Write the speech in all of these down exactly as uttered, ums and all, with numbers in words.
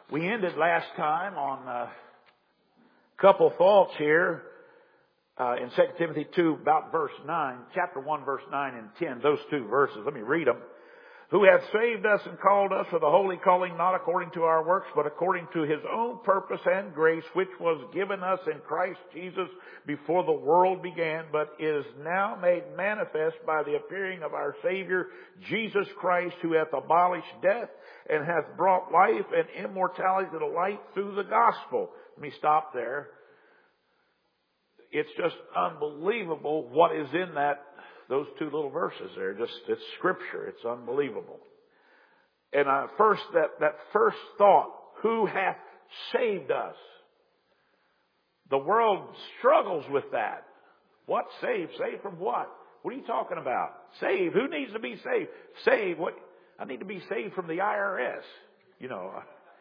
We ended last time on a couple thoughts here uh, in Second Timothy two about verse nine, chapter one, verse nine and ten, those two verses. Let me read them. Who hath saved us and called us with a holy calling, not according to our works, but according to his own purpose and grace, which was given us in Christ Jesus before the world began, but is now made manifest by the appearing of our Savior, Jesus Christ, who hath abolished death and hath brought life and immortality to the light through the gospel. Let me stop there. It's just unbelievable what is in that Those two little verses there. Just, it's scripture. It's unbelievable. And uh, first, that, that first thought, who hath saved us? The world struggles with that. What saved? Saved from what? What are you talking about? Saved? Who needs to be saved? Saved? What? I need to be saved from the I R S. You know,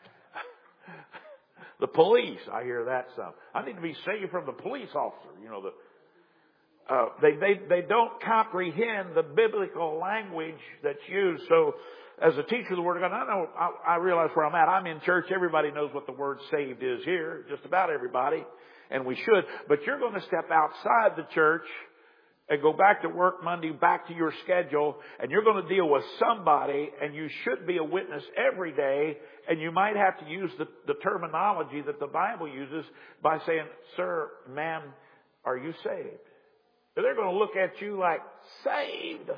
the police. I hear that some. I need to be saved from the police officer. You know, the Uh, they, they, they don't comprehend the biblical language that's used. So, as a teacher of the Word of God, I know, I, I realize where I'm at. I'm in church. Everybody knows what the word saved is here. Just about everybody. And we should. But you're going to step outside the church and go back to work Monday, back to your schedule, and you're going to deal with somebody, and you should be a witness every day, and you might have to use the, the terminology that the Bible uses by saying, sir, ma'am, are you saved? They're going to look at you like, saved?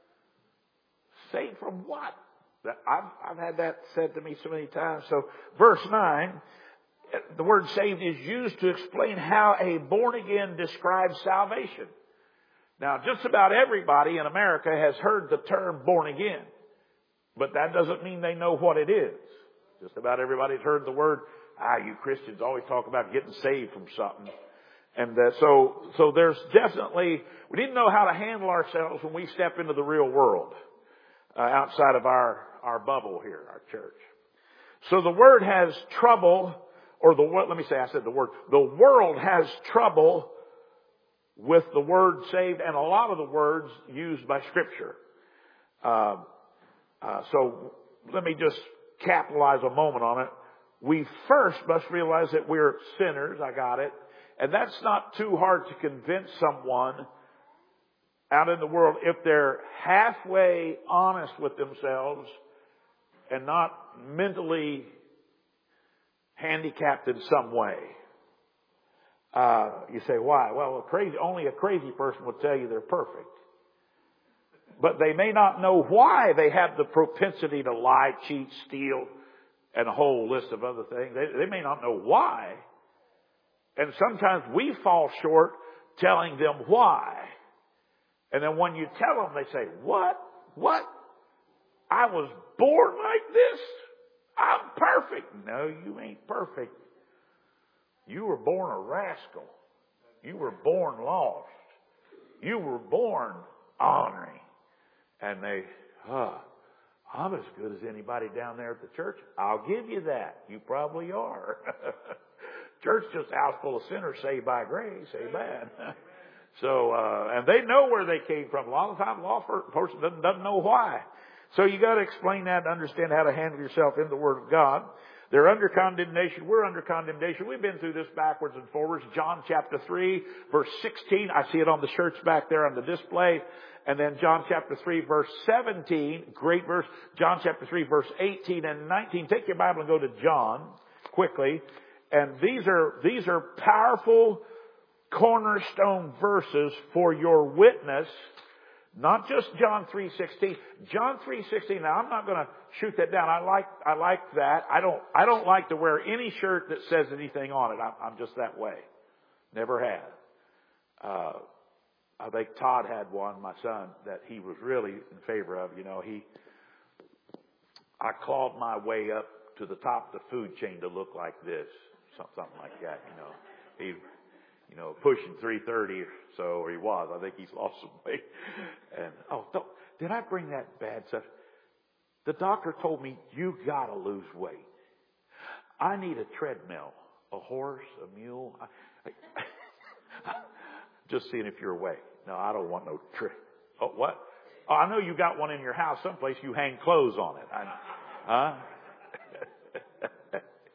Saved from what? I've, I've had that said to me so many times. So, verse nine, the word saved is used to explain how a born-again describes salvation. Now, just about everybody in America has heard the term born-again, but that doesn't mean they know what it is. Just about everybody's heard the word, ah, you Christians always talk about getting saved from something. And uh, so, so there's definitely, we need to know how to handle ourselves when we step into the real world, uh, outside of our, our bubble here, our church. So the word has trouble, or the word, let me say, I said the word, the world has trouble with the word saved and a lot of the words used by Scripture. Uh, uh, so let me just capitalize a moment on it. We first must realize that we're sinners. I got it. And that's not too hard to convince someone out in the world if they're halfway honest with themselves and not mentally handicapped in some way. Uh, you say, why? Well, a crazy, only a crazy person would tell you they're perfect. But they may not know why they have the propensity to lie, cheat, steal, and a whole list of other things. They, they may not know why. And sometimes we fall short telling them why. And then when you tell them, they say, what? What? I was born like this? I'm perfect. No, you ain't perfect. You were born a rascal. You were born lost. You were born ornery. And they, huh, I'm as good as anybody down there at the church. I'll give you that. You probably are. Church just a house full of sinners saved by grace. Amen. So, uh, and they know where they came from. A lot of times, a law person doesn't, doesn't know why. So you got to explain that and understand how to handle yourself in the Word of God. They're under condemnation. We're under condemnation. We've been through this backwards and forwards. John chapter three, verse sixteen. I see it on the shirts back there on the display. And then John chapter three, verse seventeen. Great verse. John chapter three, verse eighteen and nineteen. Take your Bible and go to John quickly. And these are, these are powerful cornerstone verses for your witness. Not just John three sixteen. John three sixteen. Now I'm not going to shoot that down. I like, I like that. I don't, I don't like to wear any shirt that says anything on it. I'm, I'm just that way. Never had. Uh, I think Todd had one, my son, that he was really in favor of. You know, he, I clawed my way up to the top of the food chain to look like this. Something like that, you know. He, you know, pushing three thirty or so, or he was. I think he's lost some weight. And, oh, don't, did I bring that bad stuff? The doctor told me, you gotta lose weight. I need a treadmill, a horse, a mule. I, I, just seeing if you're awake. No, I don't want no tread. Oh, what? Oh, I know you got one in your house someplace. You hang clothes on it. I, huh?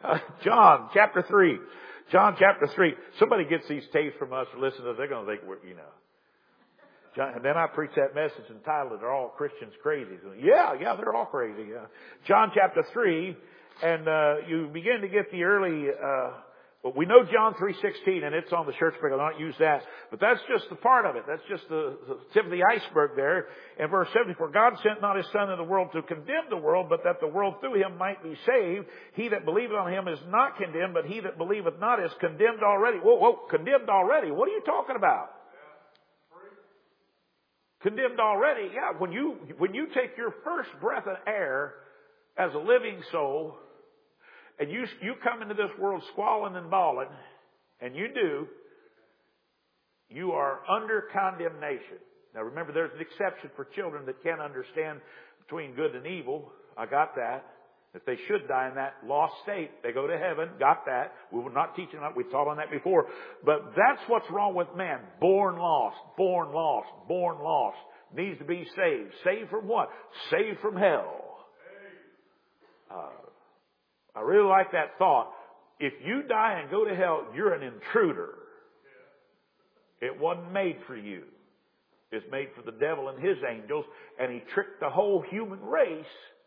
Uh, John chapter three. John chapter three. Somebody gets these tapes from us or listen to us, they're going to think we're, you know. John, and then I preach that message entitled, "Are All Christians Crazy?" So, yeah, yeah, they're all crazy. Yeah. John chapter three, and uh, you begin to get the early. Uh, well, we know John three sixteen, and it's on the church book. I'll not use that, but that's just the part of it. That's just the, the tip of the iceberg there. In verse seventy-four, God sent not His Son into the world to condemn the world, but that the world through Him might be saved. He that believeth on Him is not condemned, but he that believeth not is condemned already. Whoa, whoa, condemned already? What are you talking about? Condemned already? Yeah, when you when you take your first breath of air as a living soul, and you you come into this world squalling and bawling, and you do, you are under condemnation. Now remember, there's an exception for children that can't understand between good and evil. I got that. If they should die in that lost state, they go to heaven. Got that. We were not teaching that. We taught on that before. But that's what's wrong with man. Born lost. Born lost. Born lost. Needs to be saved. Saved from what? Saved from hell. Uh, I really like that thought. If you die and go to hell, you're an intruder. It wasn't made for you. It's made for the devil and his angels. And he tricked the whole human race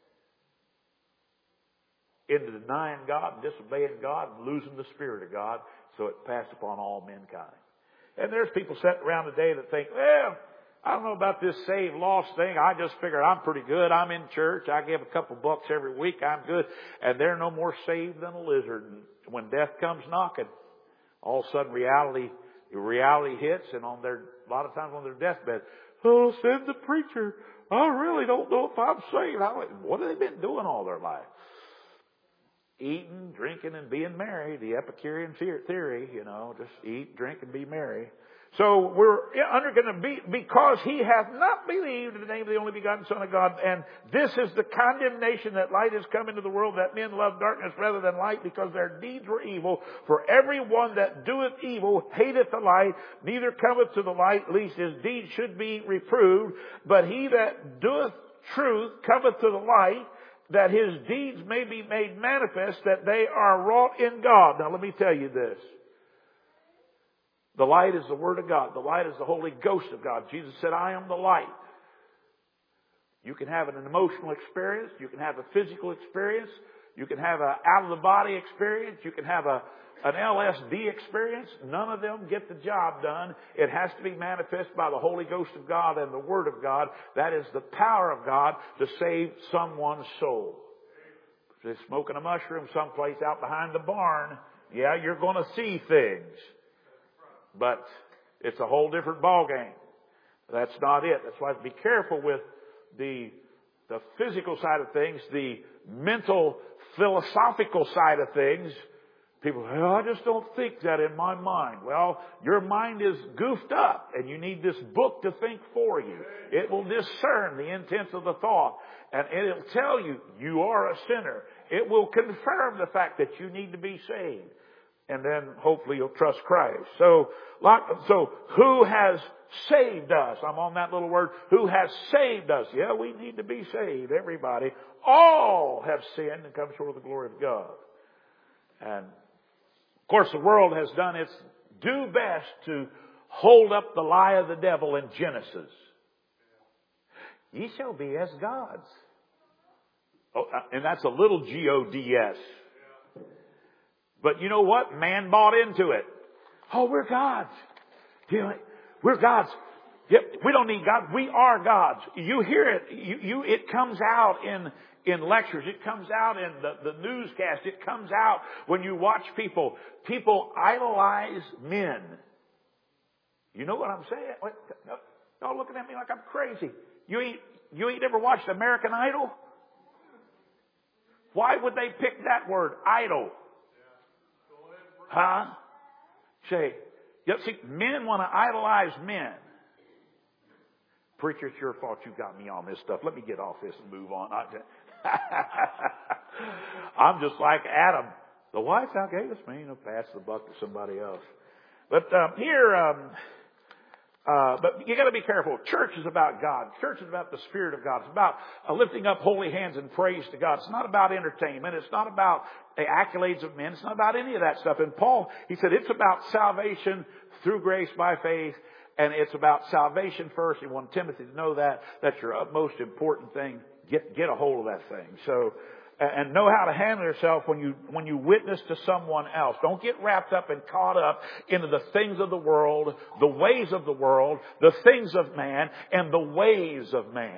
into denying God and disobeying God and losing the Spirit of God, so it passed upon all mankind. And there's people sitting around today that think, well, I don't know about this saved, lost thing. I just figure I'm pretty good. I'm in church. I give a couple bucks every week. I'm good. And they're no more saved than a lizard. And when death comes knocking, all of a sudden reality, reality hits, and on their, a lot of times on their deathbed, oh, send the preacher. I really don't know if I'm saved. I, what have they been doing all their life? Eating, drinking, and being merry. The Epicurean theory, you know, just eat, drink, and be merry. So we're under going to be, because he hath not believed in the name of the only begotten Son of God. And this is the condemnation, that light has come into the world, that men love darkness rather than light, because their deeds were evil. For every one that doeth evil hateth the light, neither cometh to the light, lest his deeds should be reproved. But he that doeth truth cometh to the light, that his deeds may be made manifest, that they are wrought in God. Now let me tell you this. The light is the Word of God. The light is the Holy Ghost of God. Jesus said, I am the light. You can have an emotional experience. You can have a physical experience. You can have an out-of-the-body experience. You can have a, an L S D experience. None of them get the job done. It has to be manifest by the Holy Ghost of God and the Word of God. That is the power of God to save someone's soul. If they're smoking a mushroom someplace out behind the barn, yeah, you're going to see things. But it's a whole different ballgame. That's not it. That's why be careful with the the physical side of things, the mental, philosophical side of things. People say, oh, I just don't think that in my mind. Well, your mind is goofed up, and you need this book to think for you. It will discern the intents of the thought, and it'll tell you you are a sinner. It will confirm the fact that you need to be saved. And then hopefully you'll trust Christ. So, so who has saved us? I'm on that little word. Who has saved us? Yeah, we need to be saved. Everybody. All have sinned and come short of the glory of God. And of course the world has done its due best to hold up the lie of the devil in Genesis. Ye shall be as gods. Oh, and that's a little G O D S. But you know what? Man bought into it. Oh, we're gods. We're gods. Yep, we don't need God. We are gods. You hear it. You, you, it comes out in, in lectures. It comes out in the, the newscast. It comes out when you watch people. People idolize men. You know what I'm saying? What, y'all looking at me like I'm crazy. You ain't, you ain't ever watched American Idol? Why would they pick that word, idol? Huh? Say, you see, men want to idolize men. Preacher, it's your fault you got me on this stuff. Let me get off this and move on. I'm just like Adam. The wife thou gavest me, you know, pass the buck to somebody else. But um, here, um, Uh, but you got to be careful. Church is about God. Church is about the Spirit of God. It's about uh, lifting up holy hands and praise to God. It's not about entertainment. It's not about the accolades of men. It's not about any of that stuff. And Paul, he said, it's about salvation through grace by faith. And it's about salvation first. He wanted Timothy to know that. That's your utmost important thing. Get, get a hold of that thing. So, and know how to handle yourself when you, when you witness to someone else. Don't get wrapped up and caught up into the things of the world, the ways of the world, the things of man, and the ways of man.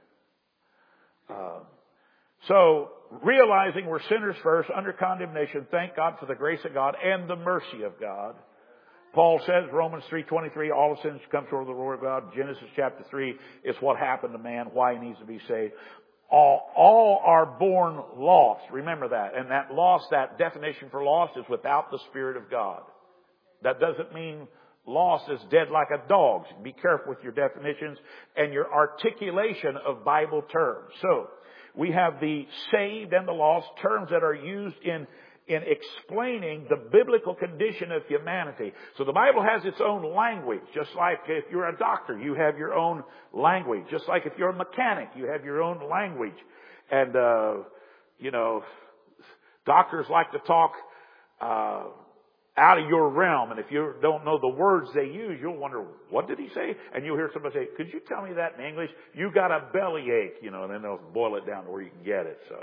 Uh, so, realizing we're sinners first, under condemnation, thank God for the grace of God and the mercy of God. Paul says, Romans three twenty-three, all sins come short of the glory of God. Genesis chapter three is what happened to man, why he needs to be saved. All, all are born lost. Remember that. And that lost, that definition for lost is without the Spirit of God. That doesn't mean lost is dead like a dog. So be careful with your definitions and your articulation of Bible terms. So, we have the saved and the lost, terms that are used in in explaining the biblical condition of humanity. So the Bible has its own language. Just like if you're a doctor, you have your own language. Just like if you're a mechanic, you have your own language. And, uh, you know, doctors like to talk uh, out of your realm. And if you don't know the words they use, you'll wonder, what did he say? And you'll hear somebody say, could you tell me that in English? You got a bellyache, you know, and then they'll boil it down to where you can get it. So.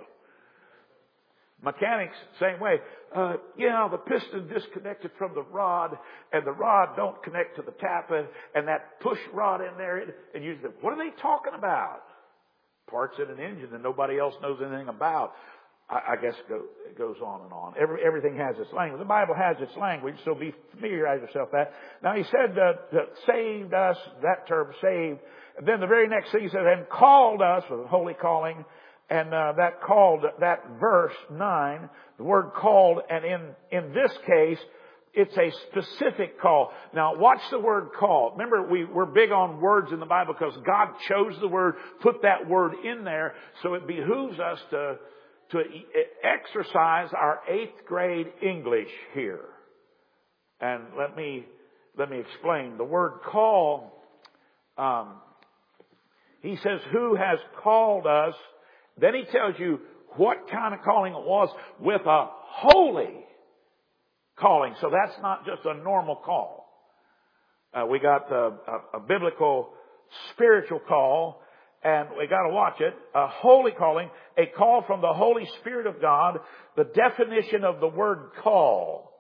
Mechanics, same way. Uh, yeah, the piston disconnected from the rod, and the rod don't connect to the tappet, and that push rod in there, and you say, what are they talking about? Parts in an engine that nobody else knows anything about. I, I guess it, go, it goes on and on. Every, everything has its language. The Bible has its language, so be familiarize yourself with that. Now, he said that, that saved us, that term saved. And then the very next thing he said, and called us with a holy calling. And uh, that called, that verse nine, the word called, and in, in this case, it's a specific call. Now, watch the word call. Remember, we, we're big on words in the Bible because God chose the word, put that word in there, so it behooves us to, to exercise our eighth grade English here. And let me, let me explain. The word call, um, he says, who has called us? Then he tells you what kind of calling it was, with a holy calling. So that's not just a normal call. Uh, we got a, a, a biblical spiritual call, and we got to watch it. A holy calling, a call from the Holy Spirit of God. The definition of the word call.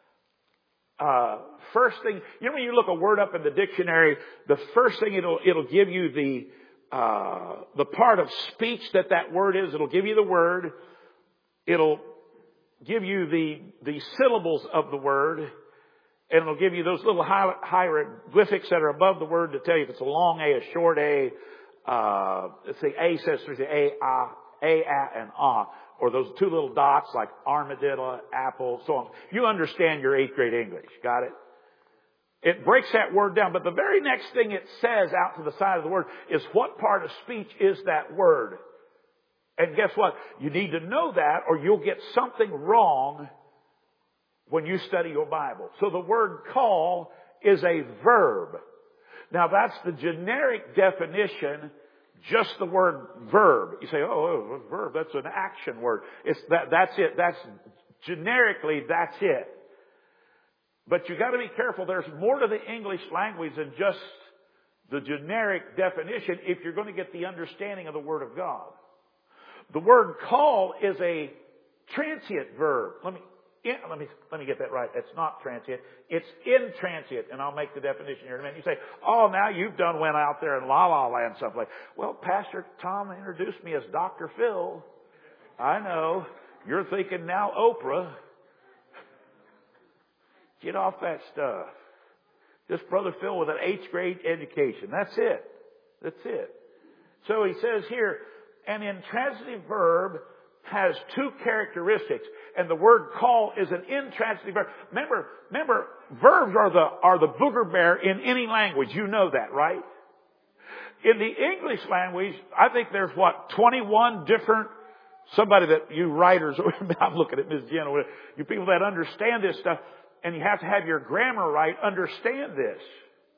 Uh, first thing, you know when you look a word up in the dictionary, the first thing it'll it'll give you the Uh, the part of speech that that word is. It'll give you the word. It'll give you the, the syllables of the word. And it'll give you those little hier- hieroglyphics that are above the word to tell you if it's a long A, a short A. Uh, let's see, A says there's the A, ah, A, A, and ah. Or those two little dots like armadillo, apple, so on. You understand your eighth grade English. Got it? It breaks that word down, but the very next thing it says out to the side of the word is what part of speech is that word. And guess what? You need to know that or you'll get something wrong when you study your Bible. So the word call is a verb. Now that's the generic definition, just the word verb. You say, oh, oh verb, that's an action word. It's that, that's it. That's generically, that's it. But you got to be careful. There's more to the English language than just the generic definition if you're going to get the understanding of the Word of God. The word call is a transient verb. Let me, let me, let me get that right. It's not transient. It's intransient. And I'll make the definition here in a minute. You say, oh, now you've done went out there in La La Land someplace. Well, Pastor Tom introduced me as Doctor Phil. I know. You're thinking now Oprah. Get off that stuff. Just Brother Phil with an eighth grade education. That's it. That's it. So he says here, an intransitive verb has two characteristics. And the word call is an intransitive verb. Remember, remember, verbs are the, are the booger bear in any language. You know that, right? In the English language, I think there's what, twenty-one different, somebody that you writers, I'm looking at Miz Jenna, you people that understand this stuff, and you have to have your grammar right, understand this.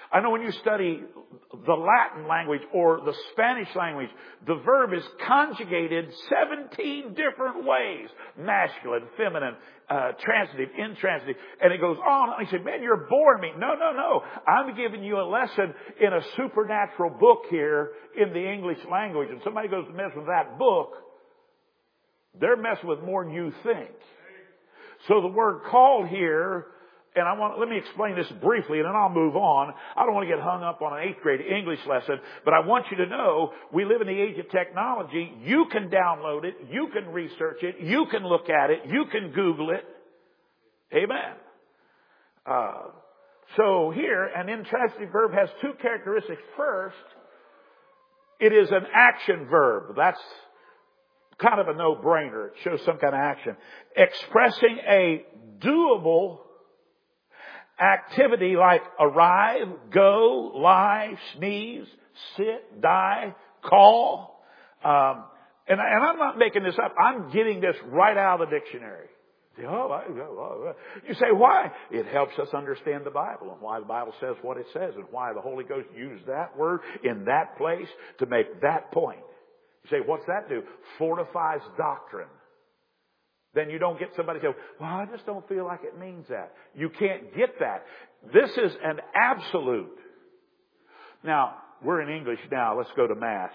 I know when you study the Latin language or the Spanish language, the verb is conjugated seventeen different ways. Masculine, feminine, uh, transitive, intransitive. And it goes on. I say, man, you're boring me. No, no, no. I'm giving you a lesson in a supernatural book here in the English language. And somebody goes to mess with that book, they're messing with more than you think. So the word called here, and I want, let me explain this briefly and then I'll move on. I don't want to get hung up on an eighth grade English lesson, but I want you to know we live in the age of technology. You can download it. You can research it. You can look at it. You can Google it. Amen. Uh, so here, an intransitive verb has two characteristics. First, it is an action verb. That's kind of a no-brainer. It shows some kind of action. Expressing a doable activity like arrive, go, lie, sneeze, sit, die, call. Um, and, and I'm not making this up. I'm getting this right out of the dictionary. Oh, I, oh, oh. You say, why? It helps us understand the Bible and why the Bible says what it says and why the Holy Ghost used that word in that place to make that point. You say, what's that do? Fortifies doctrine. Then you don't get somebody say, well, I just don't feel like it means that. You can't get that. This is an absolute. Now, we're in English now. Let's go to math.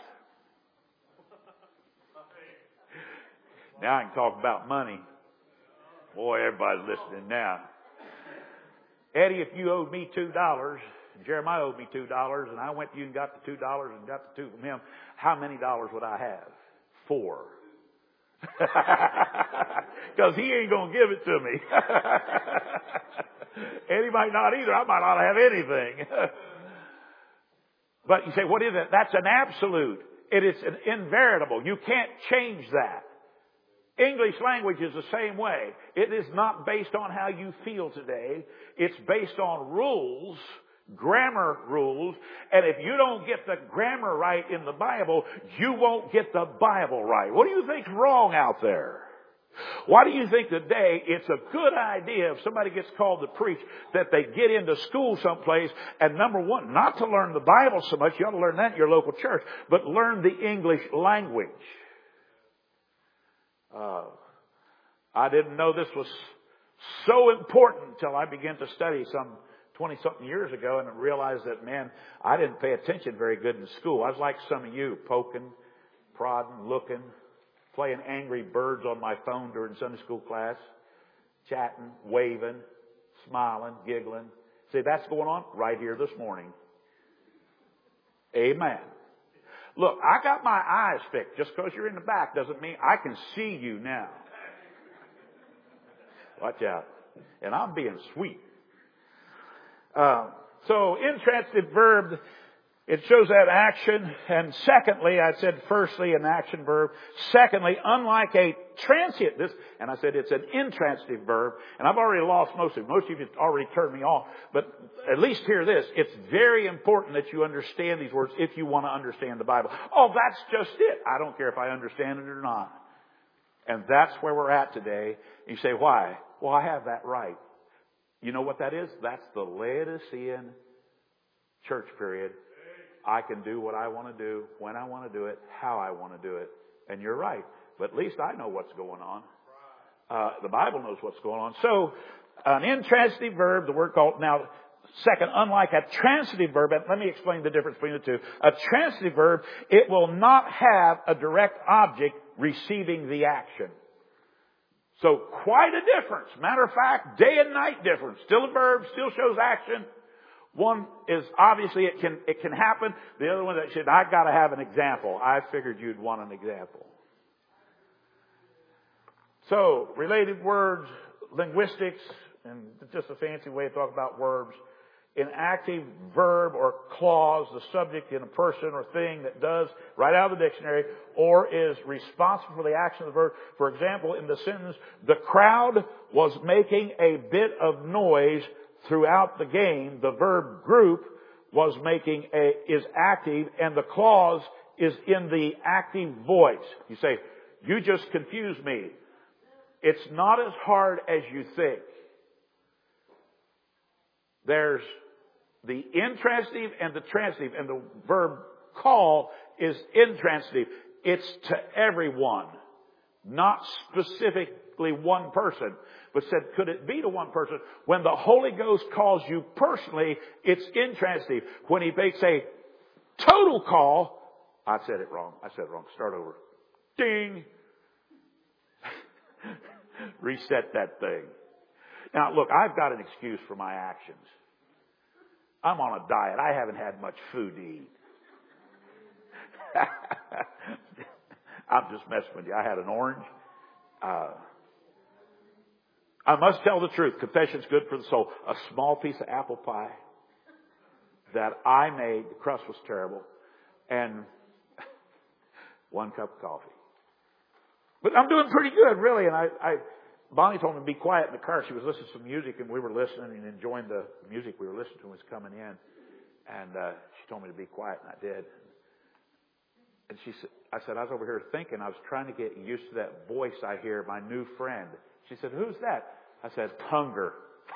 Now I can talk about money. Boy, everybody's listening now. Eddie, if you owed me two dollars, Jeremiah owed me two dollars, and I went to you and got the two dollars and got the two from him, how many dollars would I have? Four. Because he ain't going to give it to me. And he might not either. I might not have anything. But you say, what is it? That's an absolute. It is an inveritable. You can't change that. English language is the same way. It is not based on how you feel today. It's based on rules, grammar rules. And if you don't get the grammar right in the Bible, you won't get the Bible right. What do you think's wrong out there? Why do you think today it's a good idea if somebody gets called to preach that they get into school someplace and number one, not to learn the Bible so much, you ought to learn that in your local church, but learn the English language. Uh, I didn't know this was so important until I began to study some twenty-something years ago and realized that, man, I didn't pay attention very good in school. I was like some of you, poking, prodding, looking, playing Angry Birds on my phone during Sunday school class, chatting, waving, smiling, giggling. See, that's going on right here this morning. Amen. Look, I got my eyes fixed. Just because you're in the back doesn't mean I can see you now. Watch out. And I'm being sweet. Uh, so, intransitive verb, it shows that action. And secondly, I said firstly, an action verb. Secondly, unlike a transient, this, and I said it's an intransitive verb. And I've already lost most of it. Most of you already turned me off. But at least hear this. It's very important that you understand these words if you want to understand the Bible. Oh, that's just it. I don't care if I understand it or not. And that's where we're at today. You say, why? Well, I have that right. You know what that is? That's the Laodicean church period. I can do what I want to do, when I want to do it, how I want to do it. And you're right. But at least I know what's going on. Uh, the Bible knows what's going on. So, an intransitive verb, the word called, now, second, unlike a transitive verb, and let me explain the difference between the two. A transitive verb, it will not have a direct object receiving the action. So, quite a difference. Matter of fact, day and night difference. Still a verb, still shows action. One is obviously it can it can happen. The other one that said, I got to have an example. I figured you'd want an example. So, related words, linguistics, and just a fancy way of talking about verbs. An active verb or clause, the subject in a person or thing that does, right out of the dictionary, or is responsible for the action of the verb. For example, in the sentence, the crowd was making a bit of noise throughout the game. The verb group was making a, is active, and the clause is in the active voice. You say, you just confused me. It's not as hard as you think. There's the intransitive and the transitive, and the verb call is intransitive. It's to everyone, not specifically one person, but said, could it be to one person? When the Holy Ghost calls you personally, it's intransitive. When He makes a total call, I said it wrong. I said it wrong. Start over. Ding. Reset that thing. Now, look, I've got an excuse for my actions. I'm on a diet. I haven't had much food to eat. I'm just messing with you. I had an orange. Uh, I must tell the truth. Confession's good for the soul. A small piece of apple pie that I made. The crust was terrible. And one cup of coffee. But I'm doing pretty good, really. And I, I, Bonnie told me to be quiet in the car. She was listening to some music, and we were listening and enjoying the music we were listening to was coming in. And uh, she told me to be quiet, and I did. And she said, I said, I was over here thinking, I was trying to get used to that voice I hear, my new friend. She said, who's that? I said, hunger.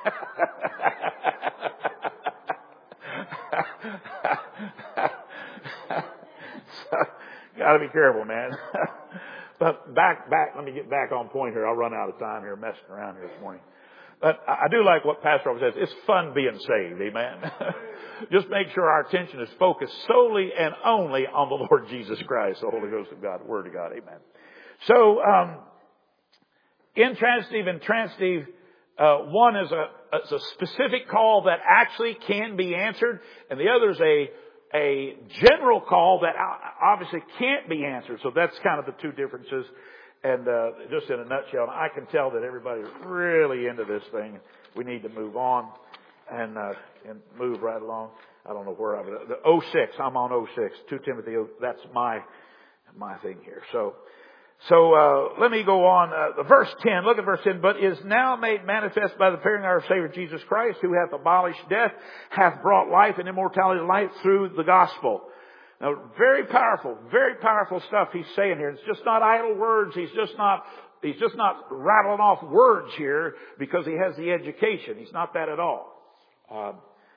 So, gotta be careful, man. But back, back, let me get back on point here. I'll run out of time here messing around here this morning. But I do like what Pastor always says. It's fun being saved, amen. Just make sure our attention is focused solely and only on the Lord Jesus Christ, the Holy Ghost of God, the Word of God, amen. So, um, intransitive and transitive, uh, one is a, is a specific call that actually can be answered, and the other is a a general call that obviously can't be answered. So that's kind of the two differences. And uh, just in a nutshell, I can tell that everybody's really into this thing. We need to move on and uh, and move right along. I don't know where I'm. The oh six. I'm on oh six. Two Timothy. That's my my thing here. So so uh, let me go on. Uh, verse ten. Look at verse ten. But is now made manifest by the appearing of our Savior Jesus Christ, who hath abolished death, hath brought life and immortality to light through the gospel. Now, very powerful, very powerful stuff he's saying here. It's just not idle words. He's just not, he's just not rattling off words here because he has the education. He's not that at all. Uh,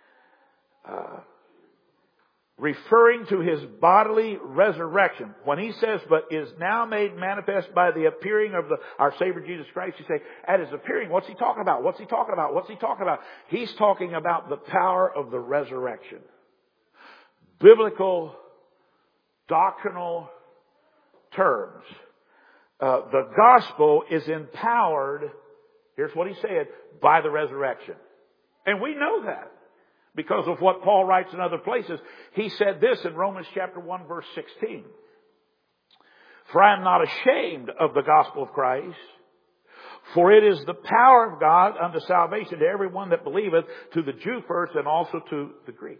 uh, referring to his bodily resurrection. When he says, but is now made manifest by the appearing of the, our Savior Jesus Christ, you say, at his appearing, what's he talking about? What's he talking about? What's he talking about? He's talking about the power of the resurrection. Biblical doctrinal terms. Uh, the gospel is empowered, here's what he said, by the resurrection. And we know that because of what Paul writes in other places. He said this in Romans chapter one verse sixteen. For I am not ashamed of the gospel of Christ, for it is the power of God unto salvation to everyone that believeth, to the Jew first and also to the Greek.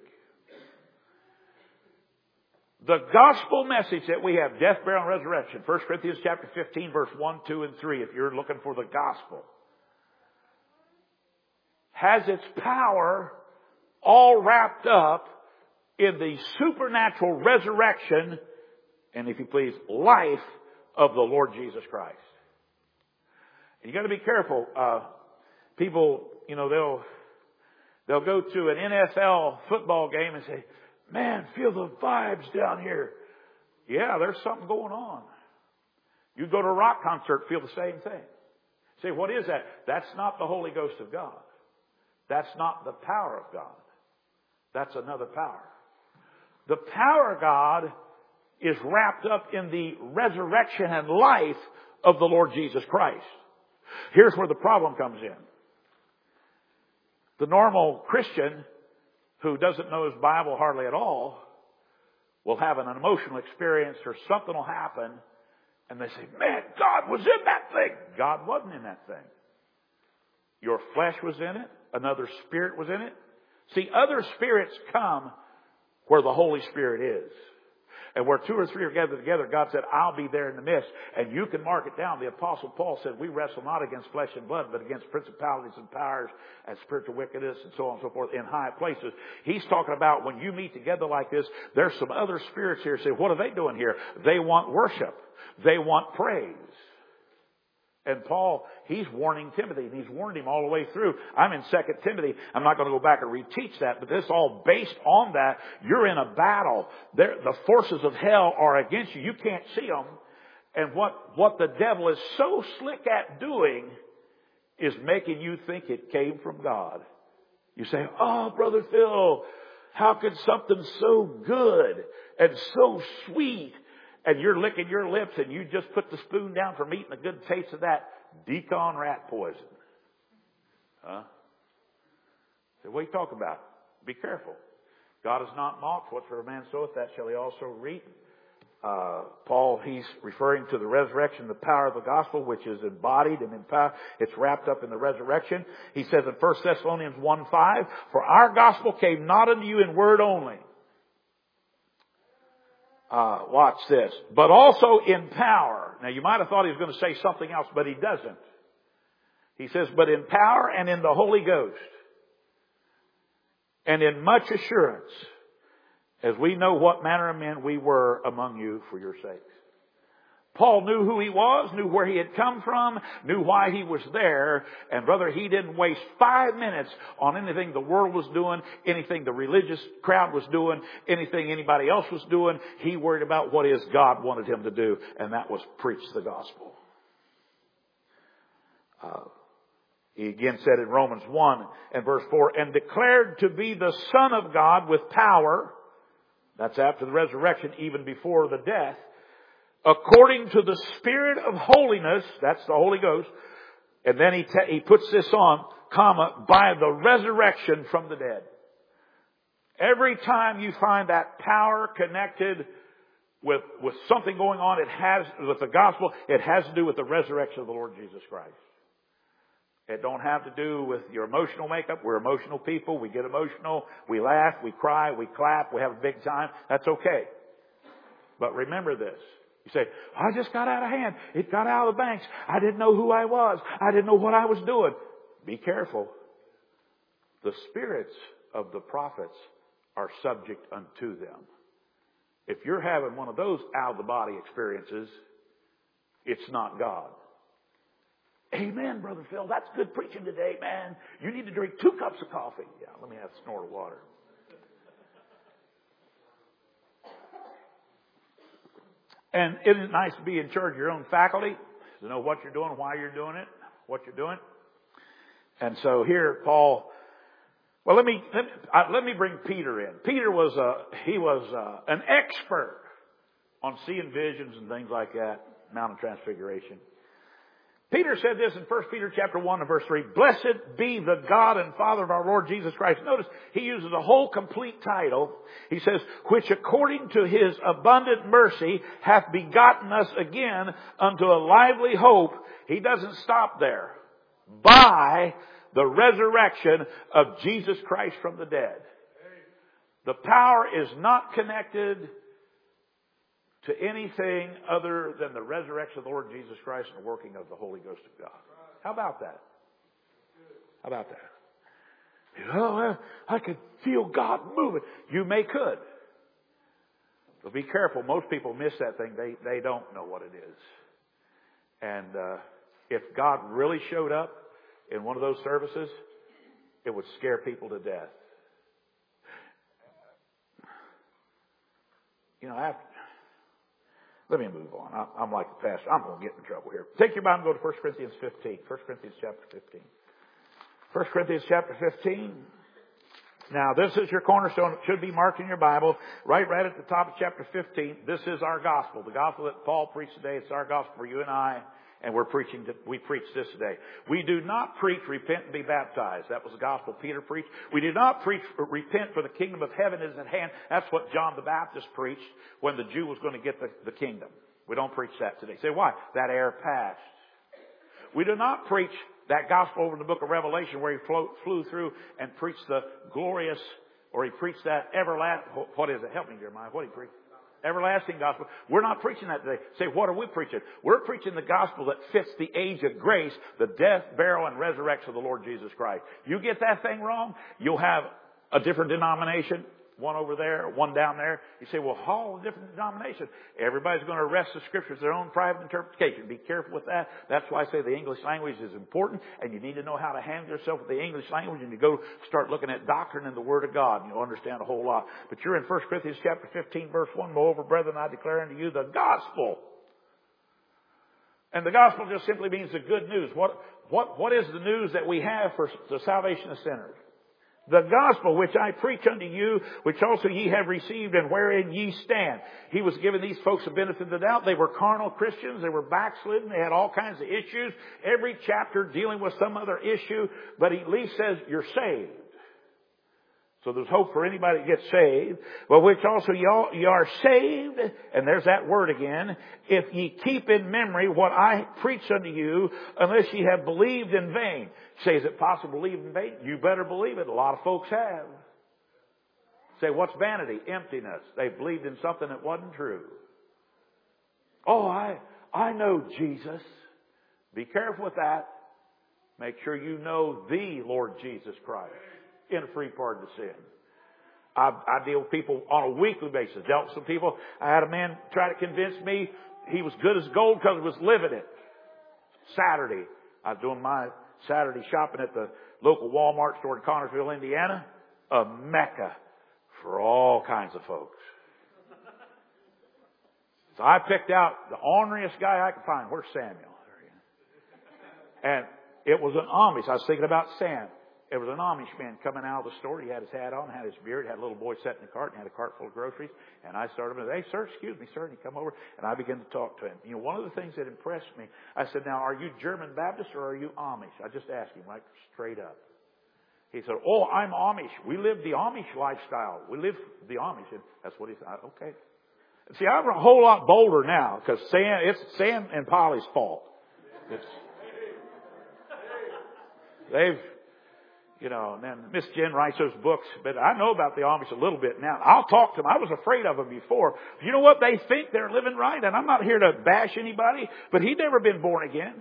The gospel message that we have, death, burial, and resurrection, First Corinthians chapter fifteen, verse one, two, and three, if you're looking for the gospel, has its power all wrapped up in the supernatural resurrection and, if you please, life of the Lord Jesus Christ. And you got to be careful. Uh, people, you know, they'll they'll go to an N F L football game and say, man, feel the vibes down here. Yeah, there's something going on. You go to a rock concert, feel the same thing. Say, what is that? That's not the Holy Ghost of God. That's not the power of God. That's another power. The power of God is wrapped up in the resurrection and life of the Lord Jesus Christ. Here's where the problem comes in. The normal Christian who doesn't know his Bible hardly at all will have an emotional experience or something will happen and they say, man, God was in that thing. God wasn't in that thing. Your flesh was in it. Another spirit was in it. See, other spirits come where the Holy Spirit is. And where two or three are gathered together, God said, I'll be there in the midst. And you can mark it down. The Apostle Paul said, we wrestle not against flesh and blood, but against principalities and powers and spiritual wickedness and so on and so forth in high places. He's talking about when you meet together like this, there's some other spirits here. Say, what are they doing here? They want worship. They want praise. And Paul, he's warning Timothy, and he's warned him all the way through. I'm in Second Timothy. I'm not going to go back and reteach that, but this is all based on that. You're in a battle. There, the forces of hell are against you. You can't see them. And what, what the devil is so slick at doing is making you think it came from God. You say, oh, Brother Phil, how could something so good and so sweet, and you're licking your lips and you just put the spoon down from eating a good taste of that decon rat poison? Huh? So what are you talking about? Be careful. God is not mocked. Whatsoever a man soweth, that shall he also reap. Uh, Paul, he's referring to the resurrection, the power of the gospel, which is embodied and empowered. It's wrapped up in the resurrection. He says in First Thessalonians one five, for our gospel came not unto you in word only. Uh, watch this. But also in power. Now you might have thought he was going to say something else, but he doesn't. He says, but in power and in the Holy Ghost. And in much assurance, as we know what manner of men we were among you for your sakes. Paul knew who he was, knew where he had come from, knew why he was there. And brother, he didn't waste five minutes on anything the world was doing, anything the religious crowd was doing, anything anybody else was doing. He worried about what his God wanted him to do, and that was preach the gospel. Uh, he again said in Romans one and verse four, and declared to be the Son of God with power. That's after the resurrection, even before the death. According to the Spirit of holiness, that's the Holy Ghost. And then he te- he puts this on, comma, by the resurrection from the dead. Every time you find that power connected with, with something going on, it has, with the gospel, it has to do with the resurrection of the Lord Jesus Christ. It don't have to do with your emotional makeup. We're emotional people. We get emotional. We laugh. We cry. We clap. We have a big time. That's okay. But remember this. You say, I just got out of hand. It got out of the banks. I didn't know who I was. I didn't know what I was doing. Be careful. The spirits of the prophets are subject unto them. If you're having one of those out-of-the-body experiences, it's not God. Amen, Brother Phil. That's good preaching today, man. You need to drink two cups of coffee. Yeah, let me have a snort of water. And isn't it nice to be in charge of your own faculty? To know what you're doing, why you're doing it, what you're doing. And so here, Paul, well, let me, let me, uh, let me bring Peter in. Peter was, uh, he was, uh, an expert on seeing visions and things like that. Mount of Transfiguration. Peter said this in First Peter chapter one and verse three. Blessed be the God and Father of our Lord Jesus Christ. Notice he uses a whole complete title. He says, which according to his abundant mercy hath begotten us again unto a lively hope. He doesn't stop there. By the resurrection of Jesus Christ from the dead. The power is not connected to anything other than the resurrection of the Lord Jesus Christ and the working of the Holy Ghost of God. How about that? How about that? Oh, I could feel God moving. You may could. But be careful. Most people miss that thing. They, they don't know what it is. And uh, if God really showed up in one of those services, it would scare people to death. You know, after... Let me move on. I'm like the pastor. I'm going to get in trouble here. Take your Bible and go to First Corinthians fifteen. First Corinthians chapter fifteen. First Corinthians chapter fifteen. Now, this is your cornerstone. It should be marked in your Bible. Right, right at the top of chapter fifteen. This is our gospel. The gospel that Paul preached today. It's our gospel for you and I. And we're preaching, to, we preach this today. We do not preach, repent and be baptized. That was the gospel Peter preached. We do not preach, repent for the kingdom of heaven is at hand. That's what John the Baptist preached when the Jew was going to get the, the kingdom. We don't preach that today. Say, why? That era passed. We do not preach that gospel over in the book of Revelation where he flew, flew through and preached the glorious, or he preached that everlasting, what is it? Help me, Jeremiah. What did he preach? Everlasting gospel. We're not preaching that today. Say, what are we preaching? We're preaching the gospel that fits the age of grace, the death, burial, and resurrection of the Lord Jesus Christ. You get that thing wrong, you'll have a different denomination, one over there, one down there. You say, well, all different denominations. Everybody's going to wrest the Scriptures their own private interpretation. Be careful with that. That's why I say the English language is important, and you need to know how to handle yourself with the English language, and you go start looking at doctrine and the Word of God, and you'll understand a whole lot. But you're in First Corinthians chapter fifteen, verse one. Moreover, brethren, I declare unto you the gospel. And the gospel just simply means the good news. What, what, what is the news that we have for the salvation of sinners? The gospel which I preach unto you, which also ye have received, and wherein ye stand. He was giving these folks a benefit of the doubt. They were carnal Christians. They were backslidden. They had all kinds of issues. Every chapter dealing with some other issue. But he at least says, you're saved. So there's hope for anybody that gets saved. But which also ye are saved, and there's that word again, if ye keep in memory what I preach unto you, unless ye have believed in vain. Say, is it possible to believe in vain? You better believe it. A lot of folks have. Say, what's vanity? Emptiness. They believed in something that wasn't true. Oh, I, I know Jesus. Be careful with that. Make sure you know the Lord Jesus Christ in a free pardon of sin. I, I deal with people on a weekly basis. Dealt with some people. I had a man try to convince me he was good as gold because he was living it. Saturday, I was doing my Saturday shopping at the local Walmart store in Connersville, Indiana. A mecca for all kinds of folks. So I picked out the orneriest guy I could find. Where's Samuel? And it was an Amish. I was thinking about Sam. It was an Amish man coming out of the store. He had his hat on, had his beard, had a little boy sitting in the cart, and had a cart full of groceries. And I started with, hey, sir, excuse me, sir. And he come over, and I began to talk to him. You know, one of the things that impressed me, I said, now, are you German Baptist or are you Amish? I just asked him, like, straight up. He said, oh, I'm Amish. We live the Amish lifestyle. We live the Amish. And that's what he said. Okay. See, I'm a whole lot bolder now, because Sam, it's Sam and Polly's fault. It's, they've... You know, and then Miss Jen writes those books, but I know about the Amish a little bit now. I'll talk to them. I was afraid of them before. You know what? They think they're living right, and I'm not here to bash anybody, but he'd never been born again.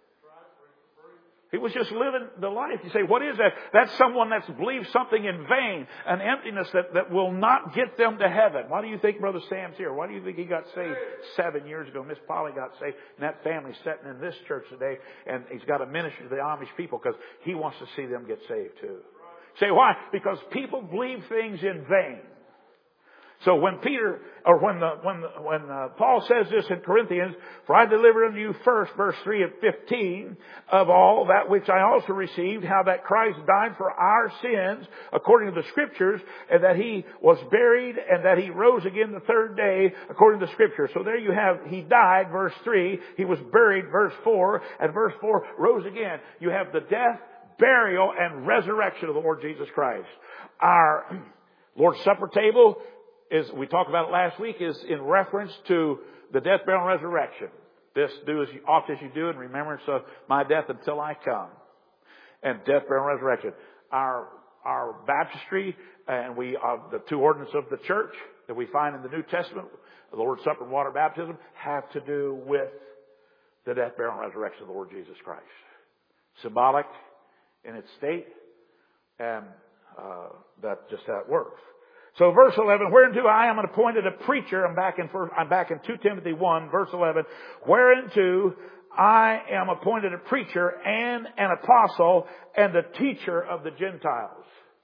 He was just living the life. You say, what is that? That's someone that's believed something in vain, an emptiness that, that will not get them to heaven. Why do you think Brother Sam's here? Why do you think he got saved seven years ago? Miss Polly got saved, and that family's sitting in this church today, and he's got a ministry to the Amish people because he wants to see them get saved too. Say, why? Because people believe things in vain. So when Peter, or when the, when the, when uh, Paul says this in Corinthians, for I delivered unto you first, verse three of fifteen, of all that which I also received, how that Christ died for our sins, according to the Scriptures, and that He was buried, and that He rose again the third day, according to the Scriptures. So there you have, He died, verse three, He was buried, verse four, and verse four, rose again. You have the death, burial, and resurrection of the Lord Jesus Christ. Our Lord's Supper table, is we talked about it last week, is in reference to the death, burial, and resurrection. This do as oft as you do in remembrance of my death until I come. And death, burial, and resurrection. Our our baptistry and we uh, the two ordinances of the church that we find in the New Testament, the Lord's Supper and water baptism, have to do with the death, burial, and resurrection of the Lord Jesus Christ. Symbolic in its state, and uh, that's just how it works. So verse eleven, whereunto I am appointed a preacher. I'm back in first, I'm back in Second Timothy one, verse eleven. Whereunto I am appointed a preacher and an apostle and the teacher of the Gentiles.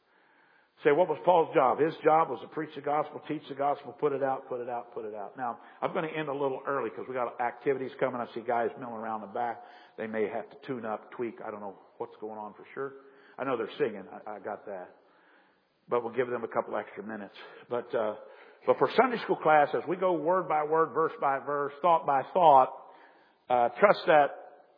Say, what was Paul's job? His job was to preach the gospel, teach the gospel, put it out, put it out, put it out. Now, I'm going to end a little early because we got activities coming. I see guys milling around the back. They may have to tune up, tweak. I don't know what's going on for sure. I know they're singing. I, I got that. But we'll give them a couple extra minutes. But uh, but for Sunday school class, as we go word by word, verse by verse, thought by thought, uh, trust that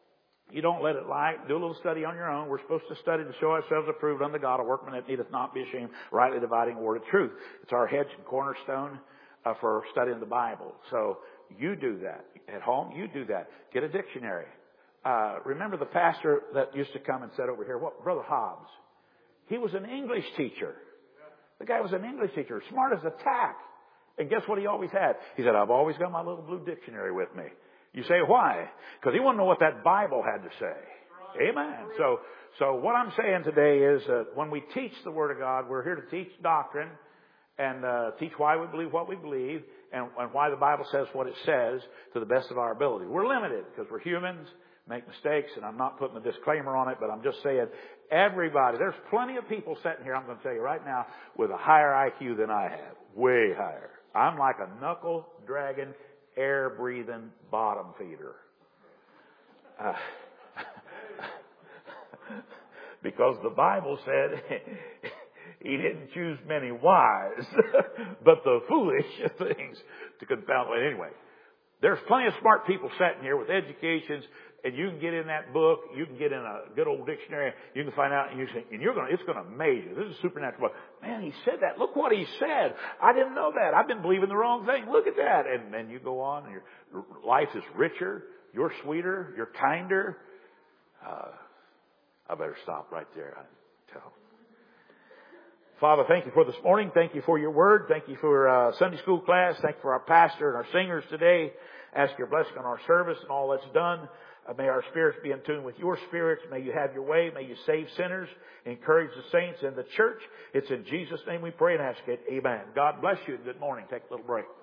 you don't let it lie. Do a little study on your own. We're supposed to study to show ourselves approved unto God, a workman that needeth not be ashamed, rightly dividing the word of truth. It's our hedge and cornerstone uh, for studying the Bible. So you do that. At home, you do that. Get a dictionary. Uh, remember the pastor that used to come and sit over here, what, Brother Hobbs. He was an English teacher. The guy was an English teacher, smart as a tack. And guess what he always had? He said, I've always got my little blue dictionary with me. You say, why? Because he wanted to know what that Bible had to say. Amen. So, so what I'm saying today is that when we teach the Word of God, we're here to teach doctrine. and uh, teach why we believe what we believe and, and why the Bible says what it says to the best of our ability. We're limited because we're humans, make mistakes, and I'm not putting a disclaimer on it, but I'm just saying everybody, there's plenty of people sitting here, I'm going to tell you right now, with a higher I Q than I have. Way higher. I'm like a knuckle-dragging, air-breathing bottom feeder. Uh, because the Bible said He didn't choose many wise, but the foolish things to confound. Anyway, there's plenty of smart people sitting here with educations, and you can get in that book, you can get in a good old dictionary, you can find out, and you say, and you're gonna, it's gonna amaze you. This is a supernatural book. Man, he said that. Look what he said. I didn't know that. I've been believing the wrong thing. Look at that. And then you go on, and your life is richer, you're sweeter, you're kinder. Uh, I better stop right there. I tell. Father, thank you for this morning. Thank you for your word. Thank you for uh, Sunday school class. Thank you for our pastor and our singers today. Ask your blessing on our service and all that's done. Uh, may our spirits be in tune with your spirits. May you have your way. May you save sinners. Encourage the saints in the church. It's in Jesus' name we pray and ask it. Amen. God bless you. Good morning. Take a little break.